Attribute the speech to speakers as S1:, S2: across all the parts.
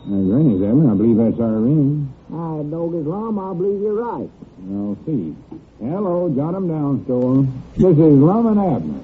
S1: Granny's having. I believe that's our ring.
S2: Doggy's Lum, I believe you're right.
S1: I'll see. Hello, jot 'em down, Store. This is Lum and Abner.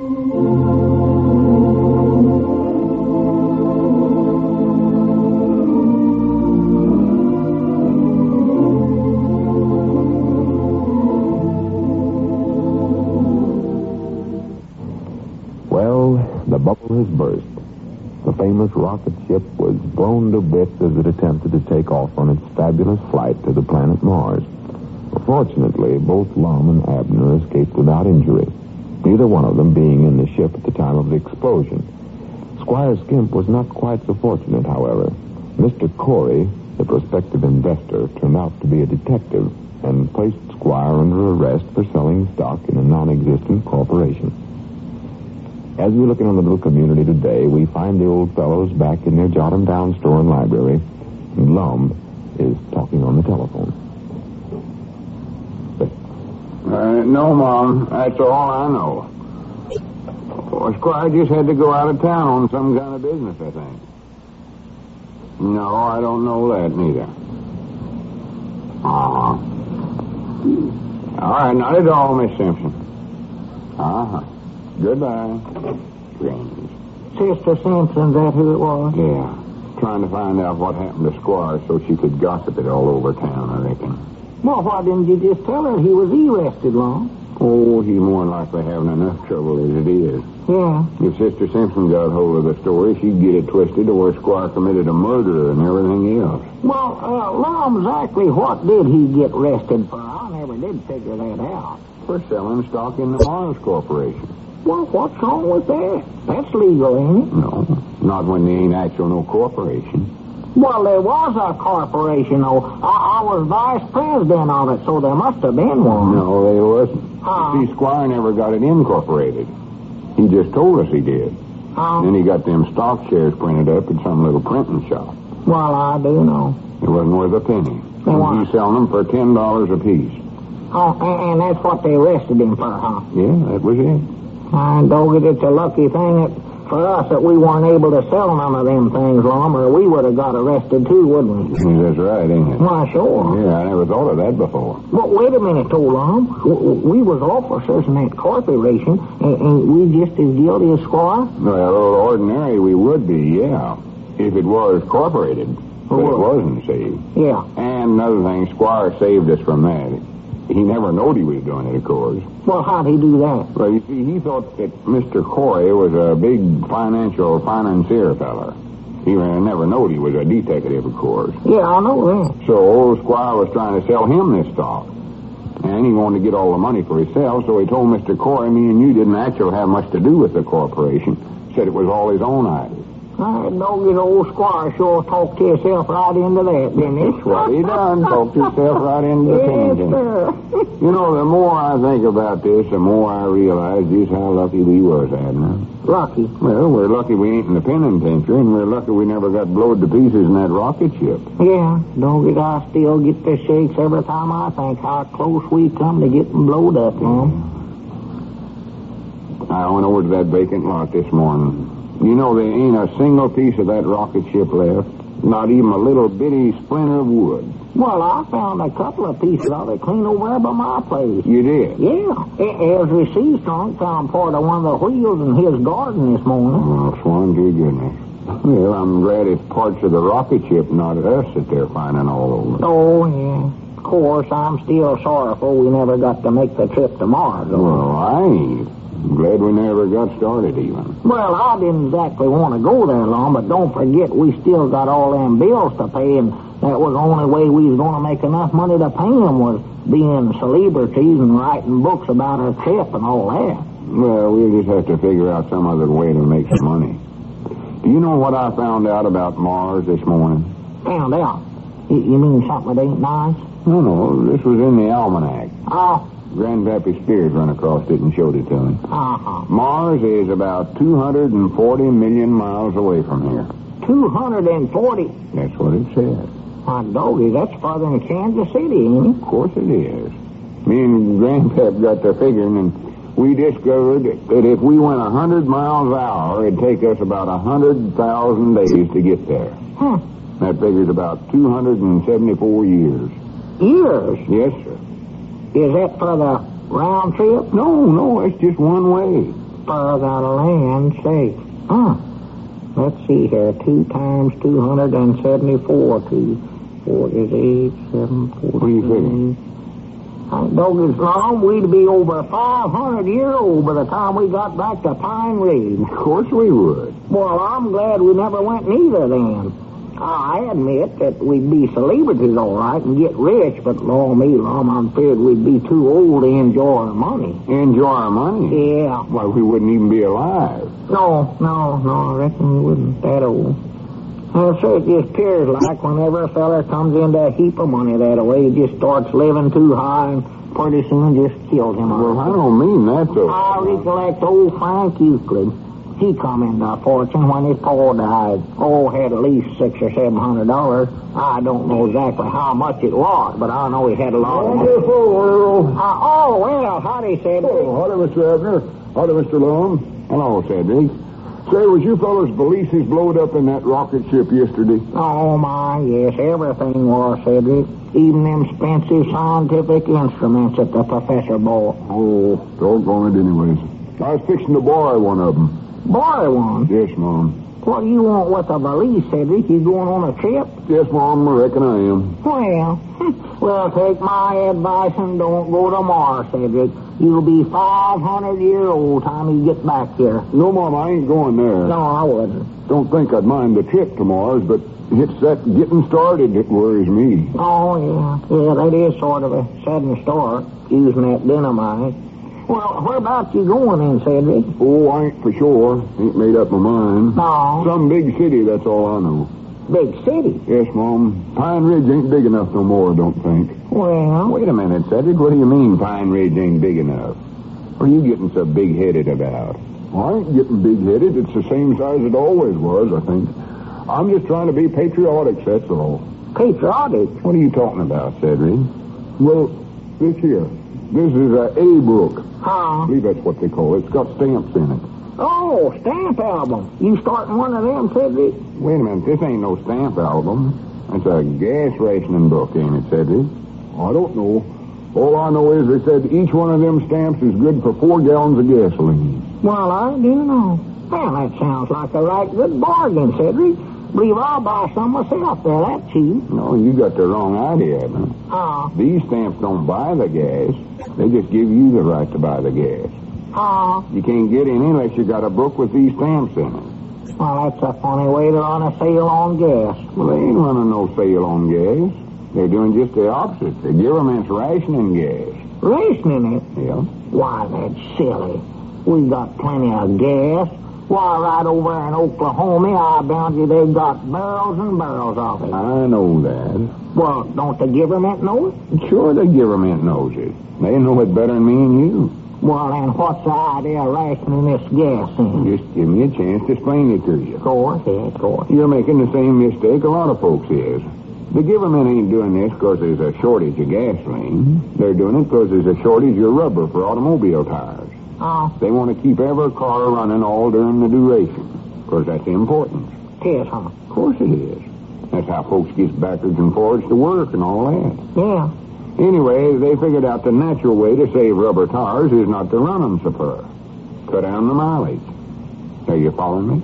S3: Well, the bubble has burst. The famous rocket ship was blown to bits as it attempted to take off on its fabulous flight to the planet Mars. Fortunately, both Lum and Abner escaped without injury, neither one of them being in the ship at the time of the explosion. Squire Skimp was not quite so fortunate, however. Mr. Corey, the prospective investor, turned out to be a detective and placed Squire under arrest for selling stock in a non-existent corporation. As we look in on the little community today, we find the old fellows back in their jot-em-down store and library, and Lum is talking on the telephone.
S1: No, Mom. That's all I know. Well, Squire just had to go out of town on some kind of business, I think. No, I don't know that, neither. All right, not at all, Miss Simpson. Goodbye. Strange.
S2: Sister Simpson, that who it was?
S1: Yeah. Trying to find out what happened to Squire so she could gossip it all over town, I reckon.
S2: Well, why didn't you just tell her he was arrested, Lum?
S1: Oh, he's more than likely having enough trouble as it is.
S2: Yeah.
S1: If Sister Simpson got hold of the story, she'd get it twisted to where Squire committed a murder and everything else.
S2: Well, Lum, exactly what did he get arrested for? I never did figure that out.
S1: For selling stock in the Mars Corporation.
S2: Well, what's wrong with that? That's legal, ain't it?
S1: No, not when there ain't actual no corporation.
S2: Well, there was a corporation, though. I was vice president of it, so there must have been one.
S1: No, there wasn't. See, Squire never got it incorporated. He just told us he did. Then he got them stock shares printed up at some little printing shop.
S2: Well, I do know.
S1: It wasn't worth a penny. And he's selling them for $10 apiece.
S2: Oh, and that's what they arrested him for, huh?
S1: Yeah, that was it.
S2: Doggy, it's a lucky thing for us that we weren't able to sell none of them things, Lum, or we would have got arrested too, wouldn't we?
S1: That's right, ain't it?
S2: Why, sure.
S1: Yeah, I never thought of that before.
S2: But wait a minute, though, Lum. We was officers in that corporation, and we just as guilty as Squire?
S1: Well, ordinary we would be, yeah, if it was corporated. But it wasn't, see.
S2: Yeah.
S1: And another thing, Squire saved us from that. He never knowed he was doing it, of course.
S2: Well, how'd he do that?
S1: Well, you see, he thought that Mr. Corey was a big financier feller. He never knowed he was a detective, of course.
S2: Yeah, I know that.
S1: So old Squire was trying to sell him this stock. And he wanted to get all the money for himself, so he told Mr. Corey, me and you didn't actually have much to do with the corporation. Said it was all his own idea.
S2: Doggy, the old Squire sure talked himself right into that, didn't he?
S1: That's what he done. Talked himself right into the tangent. You know, the more I think about this, the more I realize just how lucky we was, Abner.
S2: Lucky?
S1: Well, we're lucky we ain't in the penitentiary, and we're lucky we never got blowed to pieces in that rocket ship.
S2: Yeah, Doggy, I still get the shakes every time I think how close we come to getting blowed up, Lum.
S1: I went over to that vacant lot this morning. You know, there ain't a single piece of that rocket ship left. Not even a little bitty splinter of wood.
S2: Well, I found a couple of pieces of it clean over there by my place.
S1: You did?
S2: Yeah. Ezra Seastrunk found part of one of the wheels in his garden this morning.
S1: Oh, swan to goodness. Well, I'm glad it's parts of the rocket ship, not us, that they're finding all over.
S2: Oh, yeah. Of course, I'm still sorrowful we never got to make the trip to Mars.
S1: Well, I ain't. I'm glad we never got started, even.
S2: Well, I didn't exactly want to go there long, but don't forget we still got all them bills to pay, and that was the only way we was going to make enough money to pay them was being celebrities and writing books about our trip and all that.
S1: Well, we'll just have to figure out some other way to make some money. Do you know what I found out about Mars this morning?
S2: Found out? You mean something that ain't nice?
S1: No, this was in the almanac.
S2: Oh.
S1: Grandpappy Spears run across it and showed it to me. Mars is about 240 million miles away from here.
S2: 240?
S1: That's what it says.
S2: My doggy, that's farther than Kansas City, ain't it?
S1: Of course it is. Me and Grandpap got to figuring, and we discovered that if we went 100 miles an hour, it'd take us about 100,000 days to get there. That figures about 274 years.
S2: Years?
S1: Yes, sir.
S2: Is that for the round trip?
S1: No, it's just one way.
S2: For the land sake. Let's see here. 2 times 274. 48, 7, 14.
S1: What do you think?
S2: Doggy's long, we'd be over 500 years old by the time we got back to Pine Ridge.
S1: Of course we would.
S2: Well, I'm glad we never went neither then. I admit that we'd be celebrities all right and get rich, but I'm feared we'd be too old to enjoy our money.
S1: Enjoy our money?
S2: Yeah.
S1: Why, we wouldn't even be alive.
S2: No, I reckon we wouldn't that old. So it just appears like whenever a feller comes into a heap of money that way, he just starts living too high and pretty soon just kills him.
S1: Well, I don't mean that, though.
S2: I recollect old Frank Euclid. He come into a fortune when his pa died. Had at least $600 or $700. I don't know exactly how much it was, but I know he had a lot of money.
S1: Earl.
S2: Well, howdy, Cedric.
S1: Howdy, Mr. Abner. Howdy, Mr. Long. Hello, Cedric. Say, was you fellas' valises blowed up in that rocket ship yesterday?
S2: Oh, my, yes, everything was, Cedric. Even them expensive scientific instruments that the professor bought.
S1: Oh, doggone it anyways. I was fixing to borrow one of them.
S2: Borrow one?
S1: Yes, Mom.
S2: What do you want with a valise, Cedric? You going on a trip?
S1: Yes, Mom, I reckon I am.
S2: Well, take my advice and don't go to Mars, Cedric. You'll be 500 years old time you get back here.
S1: No, Mom, I ain't going there.
S2: No, I wouldn't.
S1: Don't think I'd mind the trip to Mars, but it's that getting started that worries me.
S2: Oh, yeah. Yeah, that is sort of a sudden start, using that dynamite. Well, whereabouts you going in, Cedric?
S1: Oh, I ain't for sure. Ain't made up my mind.
S2: No.
S1: Some big city, that's all I know.
S2: Big city?
S1: Yes, Mom. Pine Ridge ain't big enough no more, I don't think.
S2: Well...
S1: Wait a minute, Cedric. What do you mean Pine Ridge ain't big enough? What are you getting so big-headed about? Well, I ain't getting big-headed. It's the same size it always was, I think. I'm just trying to be patriotic, that's all.
S2: Patriotic?
S1: What are you talking about, Cedric? Well, this here. This is a A-book.
S2: Huh?
S1: I believe that's what they call it. It's got stamps in it.
S2: Oh, stamp album. You starting one of them, Cedric?
S1: Wait a minute. This ain't no stamp album. It's a gas rationing book, ain't it, Cedric? I don't know. All I know is they said each one of them stamps is good for 4 gallons of gasoline.
S2: Well, I do know. Well, that sounds like a right good bargain, Cedric. Believe I'll buy some myself. They're that cheap.
S1: No, you got the wrong idea, man. These stamps don't buy the gas. They just give you the right to buy the gas. You can't get any unless you got a book with these stamps in it.
S2: Well, that's a funny way to run a sale on gas.
S1: Well, they ain't running no sale on gas. They're doing just the opposite. The government's rationing gas.
S2: Rationing it?
S1: Yeah.
S2: Why, that's silly. We got plenty of gas. Why, right over in Oklahoma, I bound you they've got barrels and barrels of it.
S1: I know that.
S2: Well, don't the government know it?
S1: Sure, the government knows it. They know it better than me and you.
S2: Well, then what's the idea of rationing this gas in?
S1: Just give me a chance to explain it to you.
S2: Of course.
S1: You're making the same mistake a lot of folks is. The government ain't doing this because there's a shortage of gasoline. They're doing it because there's a shortage of rubber for automobile tires. They want to keep every car running all during the duration, because that's important.
S2: It is, huh?
S1: Of course it is. That's how folks get backwards and forwards to work and all that.
S2: Yeah.
S1: Anyway, they figured out the natural way to save rubber tires is not to run them so far. Cut down the mileage. Are you following me?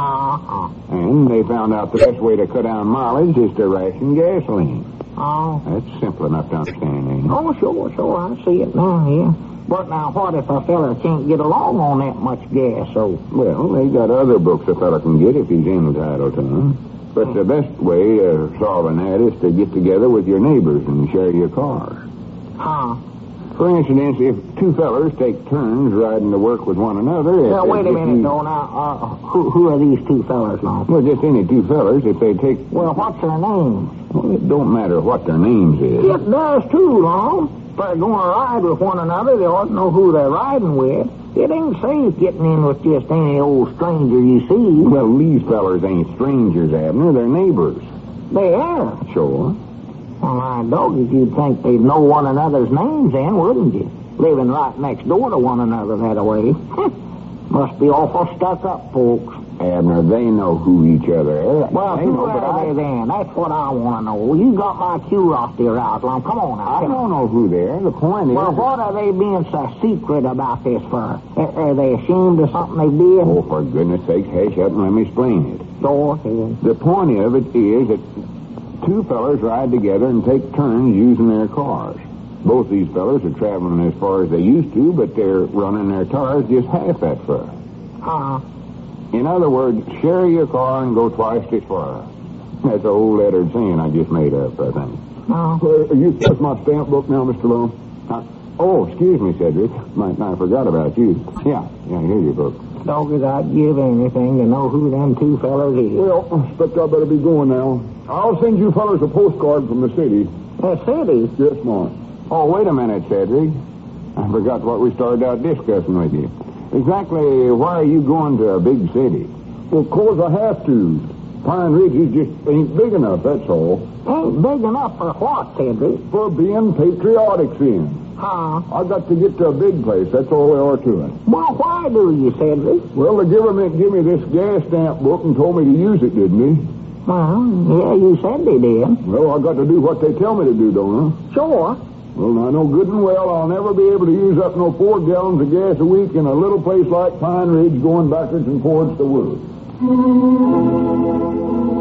S1: And they found out the best way to cut down mileage is to ration gasoline. That's simple enough to understand, ain't it?
S2: Oh, sure. I see it now, yeah. But now, what if a fella can't get along on that much gas, so...
S1: Well, they got other books a fella can get if he's entitled to them. But the best way of solving that is to get together with your neighbors and share your cars. For instance, if 2 fellers take turns riding to work with one another...
S2: Now, wait a minute, though. Now, who are these 2 fellers, now?
S1: Well, just any 2 fellers if they take...
S2: Well, what's their names?
S1: Well, it don't matter what their names is.
S2: It does, too, Long. If they're going to ride with one another, they ought to know who they're riding with. It ain't safe getting in with just any old stranger you see.
S1: Well, these fellers ain't strangers, Abner. They're neighbors.
S2: They are?
S1: Sure.
S2: Well, my doggies, you'd think they'd know one another's names then, wouldn't you? living right next door to one another that way. Must be awful stuck-up folks.
S1: Abner, they know who each other is.
S2: Well, who are they then? That's what I want to know. You got my curiosity aroused. Now, come on now.
S1: I don't know who they are. The point is...
S2: Well, what are they being so secret about this for? Are they ashamed of something they did?
S1: Oh, for goodness sake, hush up and let me explain it.
S2: Go ahead.
S1: The point of it is that two fellers ride together and take turns using their cars. Both these fellers are traveling as far as they used to, but they're running their cars just half that far. In other words, share your car and go twice as far. That's an old lettered saying I just made up, I think. That's my stamp book now, Mr. Long. Oh, excuse me, Cedric. I forgot about you. Yeah, here's your book.
S2: Doggies, I'd give anything to know who them two fellers is.
S4: Well, I expect I better be going now. I'll send you fellers a postcard from the city.
S2: The city?
S4: Yes, Mom.
S1: Oh, wait a minute, Cedric. I forgot what we started out discussing with you. Exactly why are you going to a big city?
S4: Well, 'cause I have to. Pine Ridge just ain't big enough, that's all.
S2: Ain't big enough for what, Cedric?
S4: For being patriotic, then. I got to get to a big place, that's all there are to it.
S2: Well, why do you, Cedric?
S4: Well, the government gave me this gas stamp book and told me to use it, didn't he?
S2: Well, yeah, you said they did.
S4: Well, I got to do what they tell me to do, don't I?
S2: Sure.
S4: Well, I know good and well I'll never be able to use up no 4 gallons of gas a week in a little place like Pine Ridge going backwards and forwards to work.